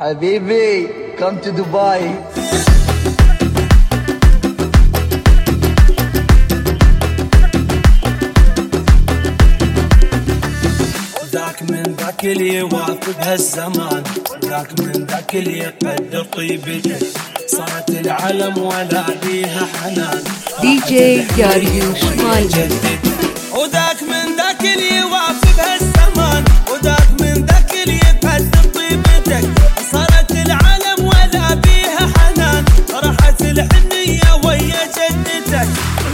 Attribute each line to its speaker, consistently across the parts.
Speaker 1: Habibi, come to Dubai.
Speaker 2: ذاك من ذاك اللي يواكب هالزمان، ذاك من ذاك اللي يقدر طيبته، صارت العالم ولا بيها حنان.
Speaker 3: دي جي داريوش مالي.
Speaker 2: وذاك من ذاك اللي يواكب هالزمان، وذاك من ذاك اللي يقدر طيبتك، صارت العالم ولا بيها حنان. راحت الحنية ويا جدتك،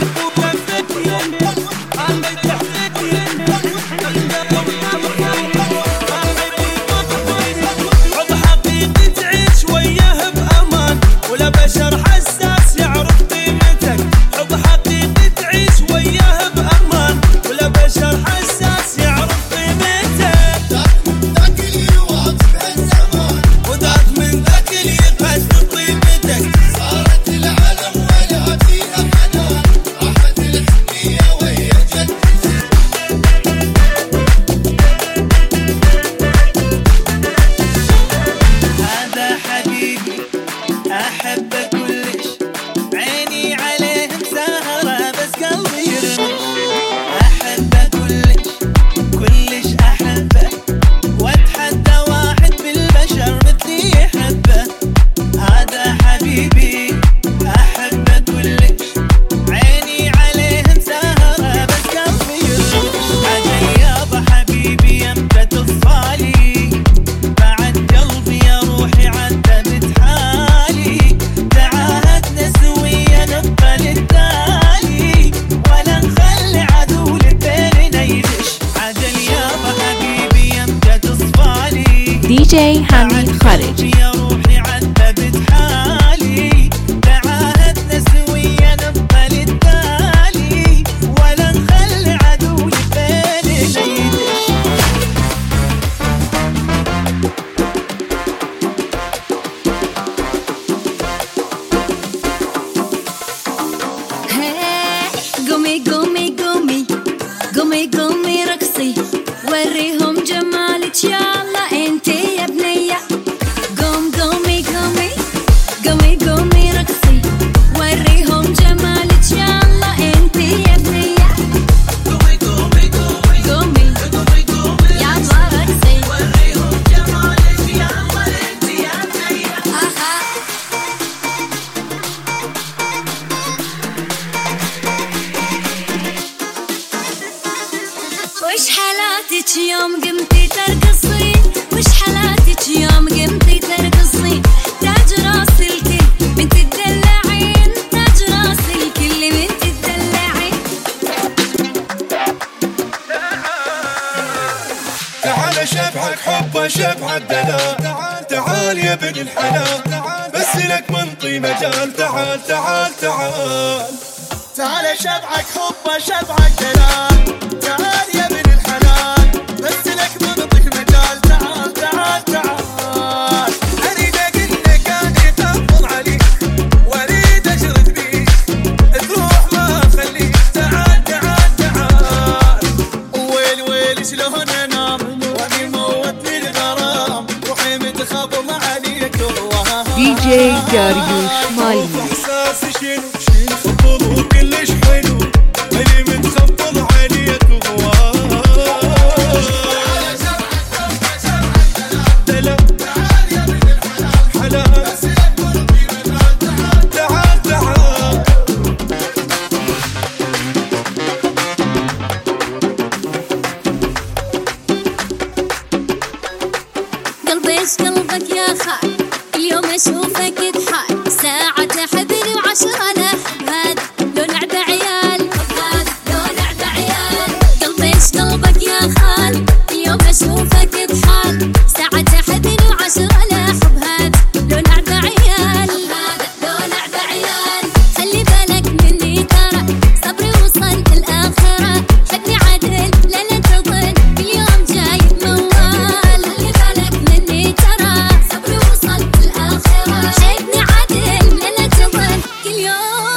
Speaker 3: دي جي حميد خالد.
Speaker 2: يا روحي عذبت حالي، تعاهدنا سويا نبقى للتالي، ولا نخلي عدو لبالي يدش.
Speaker 4: قومي قومي قومي قومي قومي رقصي، وريهم جمالك يا الله انتي يا بنية. قوم قومي قومي قومي قومي رقصي، وريهم جمالك يا الله انتي يا بنية. قومي قومي قومي قومي قومي قومي يا الله رقصي، وريهم جمالك يا الله انتي يا بنية. وش حالاتك يوم قمتي ترقصين، وش حالاتك يوم قمتي ترقصين، تاج راس الكل بنت تدلعين، تاج راس الكل بنت تدلعين.
Speaker 5: تعال شبحك حبه شبحك دلال، تعال تعال يا ابن الحلال، بس لك منطي مجال، تعال تعال تعال.
Speaker 2: تعال شبعك حبه شبعك دلال، تعال يا ابن الحلال، بس لك منطق مجال، تعال تعال تعال. اريد اقول لك اني اطبل عليك، واريد اشرد بيك، تروح ما اخليك، تعال تعال تعال. ويل ويل شلون انام واني موتني الغرام، روحي متخبل عليك.
Speaker 3: دي جي داريوش مالي.
Speaker 5: احساسي شنو شنو خبل وكلش حلو، اني متخبل عليك وغوار. دلال تعال يا ابن الحلال، بس لك منطي مجال، تعال تعال.
Speaker 4: قلبي ايش قلبك يا خال، اليوم اشوفك تحال، ساعة تحبني وعشرة لحب، هذا لو لعب عيال، هذا لو لعب عيال. قلبي ايش قلبك يا خال، اليوم اشوفك تحال، ساعة تحبني وعشرة لحب، هذا لو لعب عيال، هذا لو لعب عيال. خلي بالك مني ترى صبري وصل الآخرة، حبني عدل لا لا تظن اليوم جاي موال. خلي بالك مني ترى صبري وصل الآخرة، حبني عدل لا لا تظن كل يوم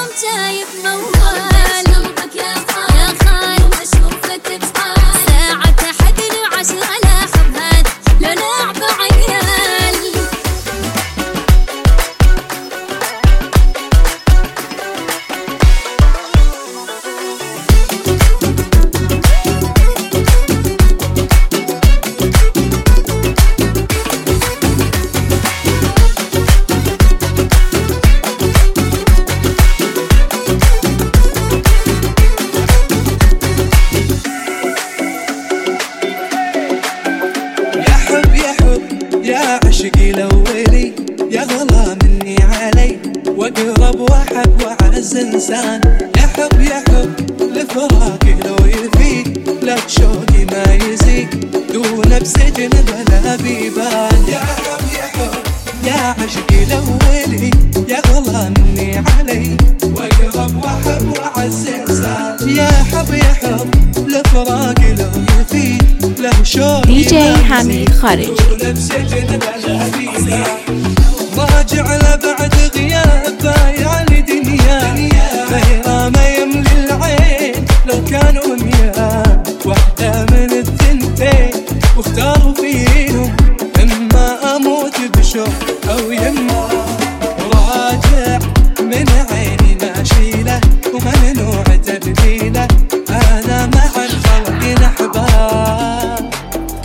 Speaker 6: عشقي الأولي يا غلا مني علي، واقرب واحب واعز انسان. يحب لفراقي لو يفيد، لك شوقي ما يزيد دون بسجن بلا بيبان. يحب يا عشقي الأولي يا غلا مني علي، واقرب واحب واعز انسان. يحب لفراقي لو يفيد، له شوقي
Speaker 3: DJ حميد خارجي.
Speaker 6: دون بسجن بلا بيبان. راجع لبعد غياب بايعني دنيا، غيره ما يملي العين لو كانوا مياه. واحدة من الثنتين واختاروا فيهم، اما اموت بشوق او يما. راجع من عيني ما اشيله وممنوع تبديله، انا مع الخلق احباب.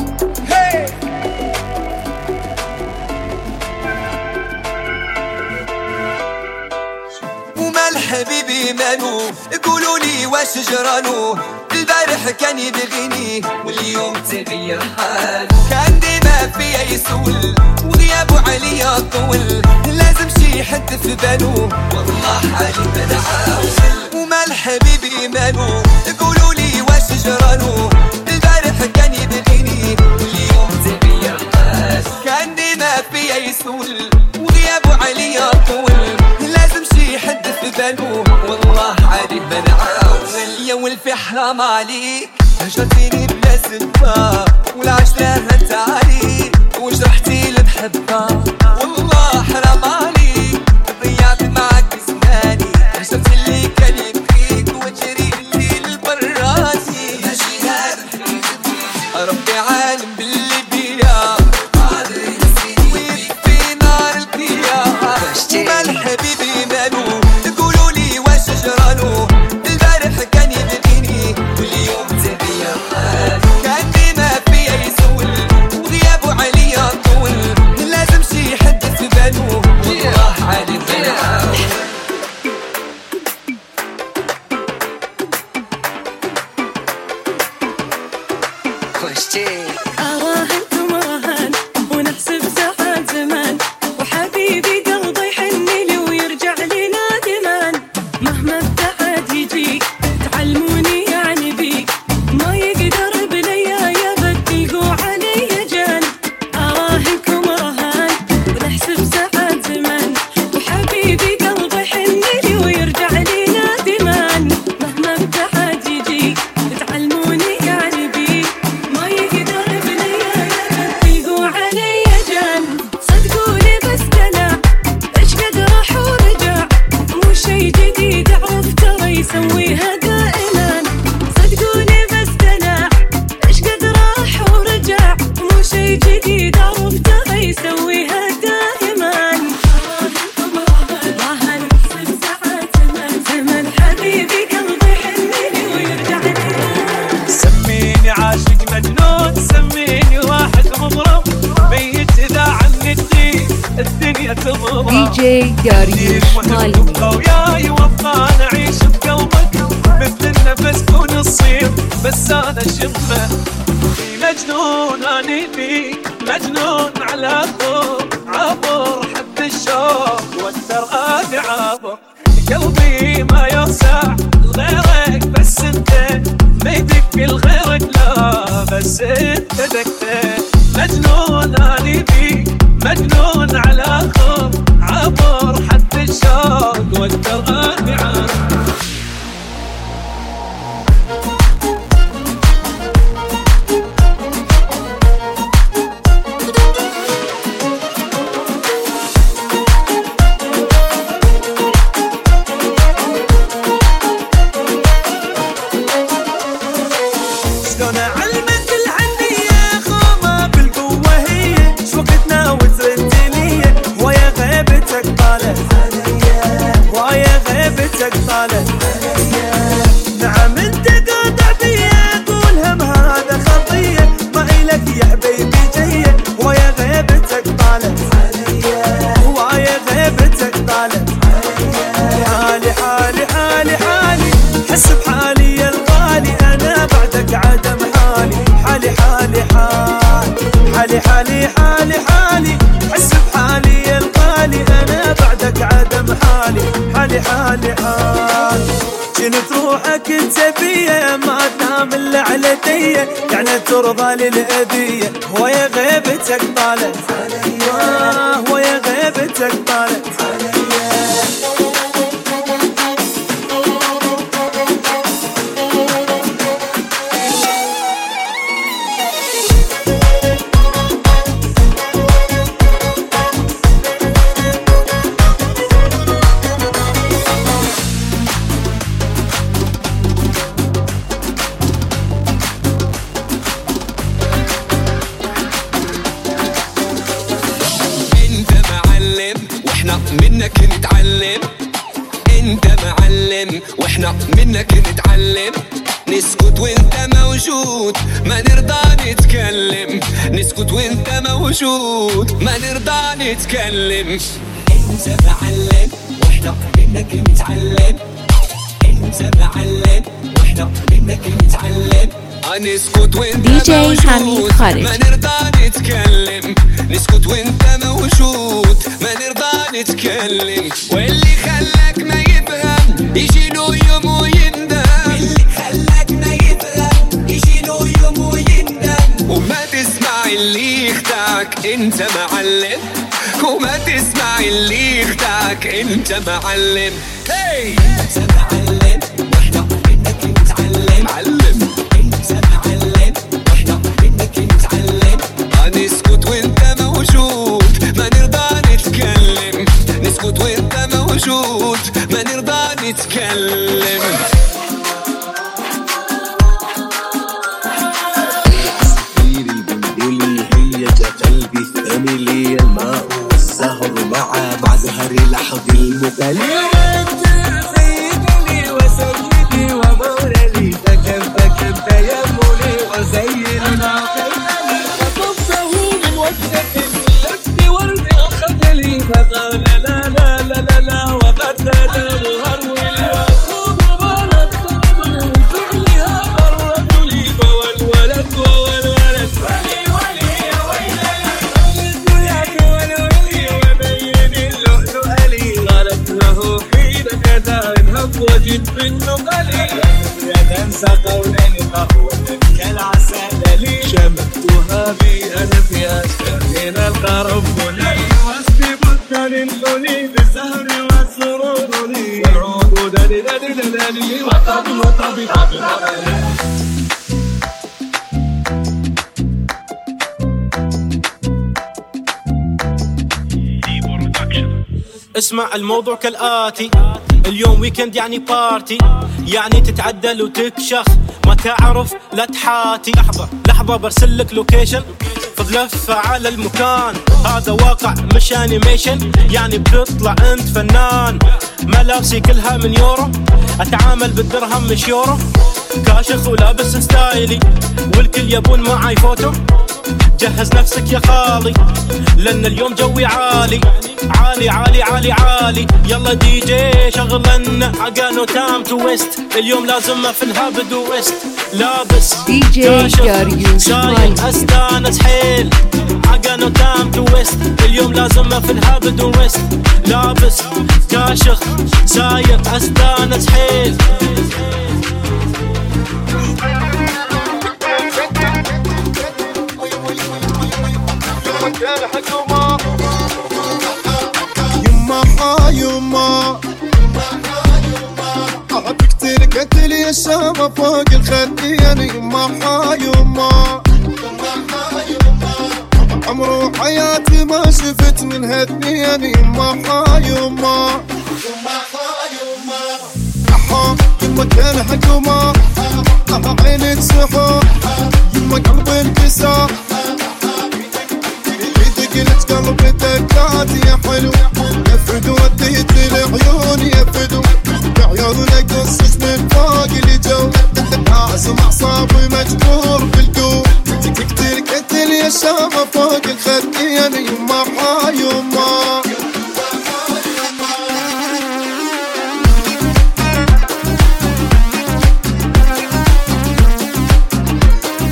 Speaker 2: حبيبي مانو قولوا لي واش جرالو، البارح كان يبغيني واليوم تغير حال. كان ديما فيا يسول وغيابه عليا طول، لازم شي حد في بالو والله حالي بدعاول. ومال حبيبي مانو قولوا لي واش جرالو، البارح كان يبغيني واليوم تغير حال. كان ديما فيا يسول وغيابه عليا طول، لازم شي حد في بالو والله عادي بنعاول. يا ولفي حرام عليك هجرتيني بلا سبة، والعشرة انت عليك وجرحتي لبحبة. والله حرام عليك ضيعت معك زماني، هجرت اللي كان يبغيك وجريتي لبراتي. ماشي هذا ربي عالم باللي بيا ويكفي نار البيا. ومال حبيبي مالو قولوا لي واش جرالو، البارح كان يبغيني واليوم تغير حال. كان ديما فيا يسول وغيابه عليا طول، لازم شي حد في بالو والله عالي بنعاول.
Speaker 7: أراهنكم رهان ونحسب ساعات زمان، وحبيبي قلبي يحن لي ويرجع لي نادمان. مهما ابتعد يجيك تعلموني يعني بيك، ما يقدر بليا يبديقوا علي جان. أراهنكم رهان ونحسب ساعات زمان، وحبيبي قلبي يحن لي ويرجع لي نادمان. مهما ابتعد يجيك تعلموني يعني بيك، ما يقدر بليا يبديقوا علي جان. صدقوني بس دلع ايش قد راح ورجع، مو شي جديد اعرف ترى يسويها دائما. صدقوني بس دلع ايش قد راح ورجع، مو شي جديد اعرف ترى يسويها دائما. راهن نحسب ساعات زمن حبيبي قلبي يحنني ويرجع لي.
Speaker 6: سميني عاشق مجنون، سميني واحد مضرب، ميت اذا عني تغيب الدنيا تضرب.
Speaker 3: DJ داريوش مالي.
Speaker 6: وياي وابقى نعيش بقلبك مثل النفس كون الصيف، بس انا شمه مجنون اني بيك، مجنون على خوف عبر حد الشوق واقدر اني عابر. قلبي ما يوسع لغيرك بس انت، ما يدق لغيرك لا بس انت دقت. مجنون اني بيك، مجنون على خوف عبر حد الشوق واقدر اني عابر. حالي حالي حال. كنت روحك تبيه ما تنام الا على ديه، يعني ترضى للأذية ويا غيبتك طالت عليا، ويا غيبتك طالت عليا.
Speaker 8: منك نتعلم، انت معلم واحنا منك نتعلم. نسكت وانت موجود ما نرضى نتكلم، نسكت وانت موجود ما نرضى نتكلم. انت معلم واحنا منك نتعلم، انت معلم واحنا منك نتعلم. نسكت وانت موجود ما نرضى نتكلم، نسكت وانت موجود ما نرضى نتكلم. واللي خلاك ما يفهم يجي له يوم ويندم، اللي خلاك ما يفهم يجي له يوم ويندم. وما تسمع اللي يخدعك انت معلم، وما تسمع اللي يخدعك انت معلم. هي انت معلم واحنا منك نتعلم، معلم انت معلم واحنا منك نتعلم. نسكت وانت موجود ما نرضى نتكلم، نسكت وانت موجود ما نرضى نتكلم.
Speaker 9: سفيري بنبلي هي كقلبي الثاني لي، الماء والزهر مع زهري لحظ المقلب. سيدي وسيدي ومولي فكم تيمني وزين عقلي، فطفه من وجهك اللذ ورد أخذلي، فقال لا لا لا لا لا وقد تدور هرولي. وأخوض بلد فعلها قربت لي، فوالولد ووالولد ولي ولي يا ويلي الدنيا والولي وبين اللؤلؤ لي. قالت له حين كذا انهب وجد بالنقل، يا تنسى قولا قهوة كالعسل لي. شمتها بي أنا في أشكال من القرب لي، واسبي بطل الحلي بالزهر والسرور لي. والعود دلي دلي دلي وطبي وطبي طبي طبي.
Speaker 6: اسمع الموضوع كالآتي، اليوم ويكند يعني بارتي، يعني تتعدل وتكشخ ما تعرف لا تحاتي. لحظة برسلك لوكيشن فضلفة على المكان، هذا واقع مش انيميشن، يعني بتطلع انت فنان. ملابسي كلها من يورو، اتعامل بالدرهم مش يورو، كاشخ ولابس ستايلي والكل يبون معاي فوتو. جهز نفسك يا خالي لان اليوم جوي عالي عالي عالي عالي عالي. يلا دي جي شغلنا عقانو تام تويست، اليوم لازم في الهابد ويست. لابس
Speaker 3: دي جي جاريوش
Speaker 6: شايل استانس حيل عقانو تام تويست، اليوم لازم في الهابد ويست. لابس كاشخ سايق استانس حيل.
Speaker 5: يما يما أحبك تركت لي الشامة فوق الخدين. يما يما عمرو حياتي ما شفت من هالدنيا. يما يما يما كان حكومة عيني تسحر، يما قلبي انكسر، قلت قلبي دقات يا حلو. يفدو وديت العيون يفدو بعيونك قصص من فوق الجو. لازم اعصابي مجبور بالقوم، تقتل قتل يا شامة فوق الخدين. يما يما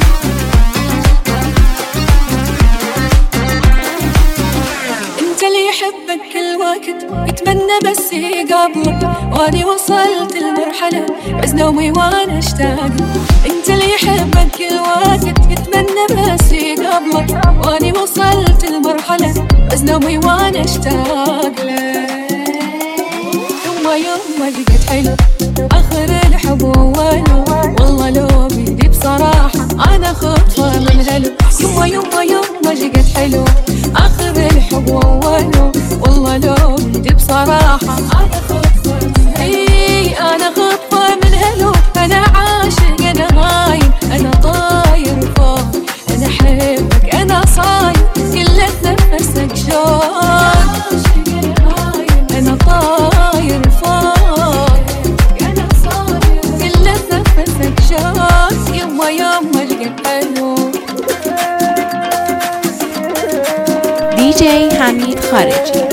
Speaker 7: انت اللي يحبك كل وقت يتمنى بس يقابلك، واني وصلت المرحلة عز نومي وانا اشتاق. انت اللي يحبك كل وقت يتمنى بس يقابلك، واني وصلت المرحلة عز نومي وانا اشتاق لك. يوم لقيت حلو اخر الحب وولو، والله لو بيدي بصراحة انا خطفة من هلو. يوم لقيت حلو اخر الحب وولو، والله لو بيدي بصراحة انا خطفة من هلو. انا خطفة من هلو، انا عاشق انا غايم انا طاير فوق، انا احبك انا صايم كل نفسك شوق، انا طاير فوق انا صاير كل نفسك شوق. يوم لقيت حلو.
Speaker 3: دي جي حميد خارجي.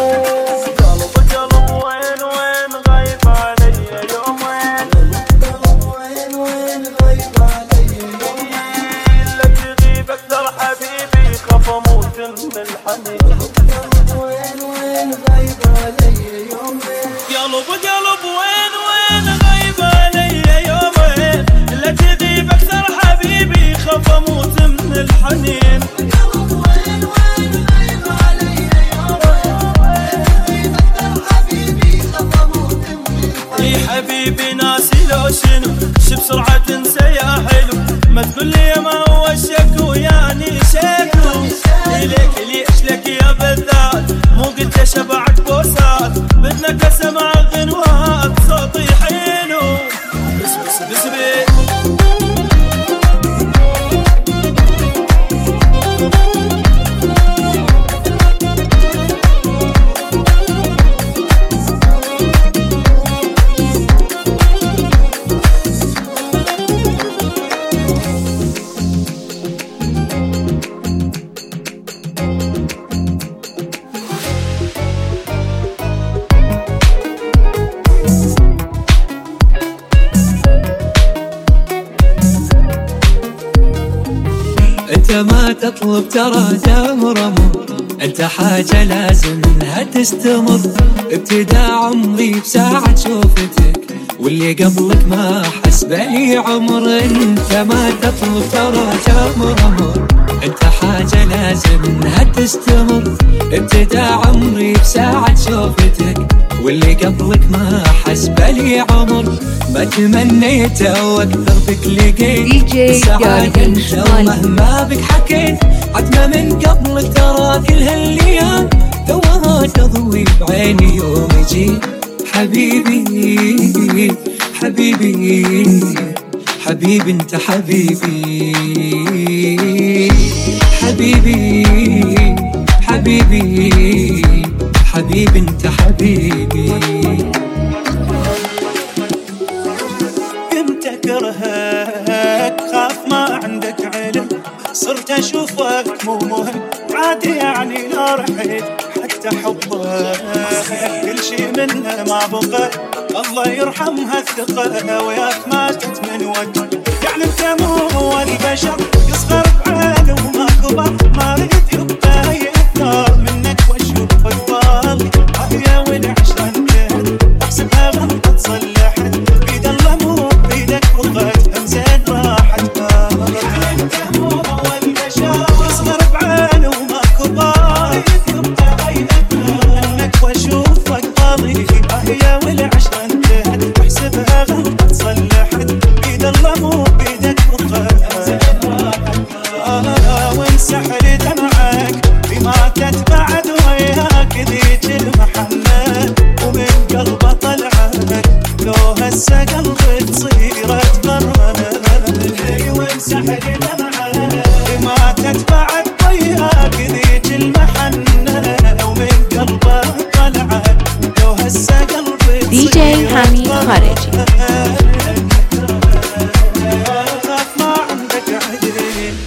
Speaker 2: حبيبي ناسي لو شنو شو بسرعة تنسى يا حلو، ما تقول لي ما هو الشكو يعني شكو. ليك ليش لك يا بذات مو قلت شبعت بوسات، بدنا اسمع غنوات صوتي حلو. بس
Speaker 6: انت ما تطلب ترى دامر امر، انت حاجة لازم انها تستمر. ابتداء عمري بساعة شوفتك، واللي قبلك ما حس بلي عمر. انت ما تطلب ترى دامر امر، انت حاجة لازم انها تستمر. ابتداء عمري بساعة شوفتك، واللي قبلك ما حس بلي عمر. ما تمنيته واكثر بك لقيت السعادة انت، ومهما بك حكيت عتمة من قبلك ترى كل هالايام توها تضوي بعيني يوم يجي. حبيبي حبيبي حبيبي انت حبيبي حبيبي حبيبي حبيبي انت حبيبي.
Speaker 2: كنت اكرهك خاف ما عندك علم، صرت اشوفك مو مهم عادي يعني لا رحت حتى حبك كل شي منه ما بقى. الله يرحمها الثقة وياك ماتت من وجه، يعني انت مو هو البشر يصغر بعينه وما كبر. ما ريد يبقى يكثر منك واشوفك ضال يا ولي عشان كنت احسبها غلطة صلحت بيد الله مو بيدك وقت زين راحت. يعني انت مو هو البشر يصغر بعينه وما كبر، يبقى يكثر منك واشوفك ضال يا ولي عشان كنت احسبها غلطة صلحت بيد الله مو بيدك وقت زين راحت. وانسحر دمعك بما تتبعد وياك ذيك المحنة، ومن قلبه طلعك لو هسه قلبي تصير اتغرد. وانسحر دمعك بما تتبعد وياك ذيك المحنة، ومن قلبه طلعك لو هسه قلبي تصير
Speaker 3: دي جي حميد خارجي.
Speaker 2: ما عندك عدل.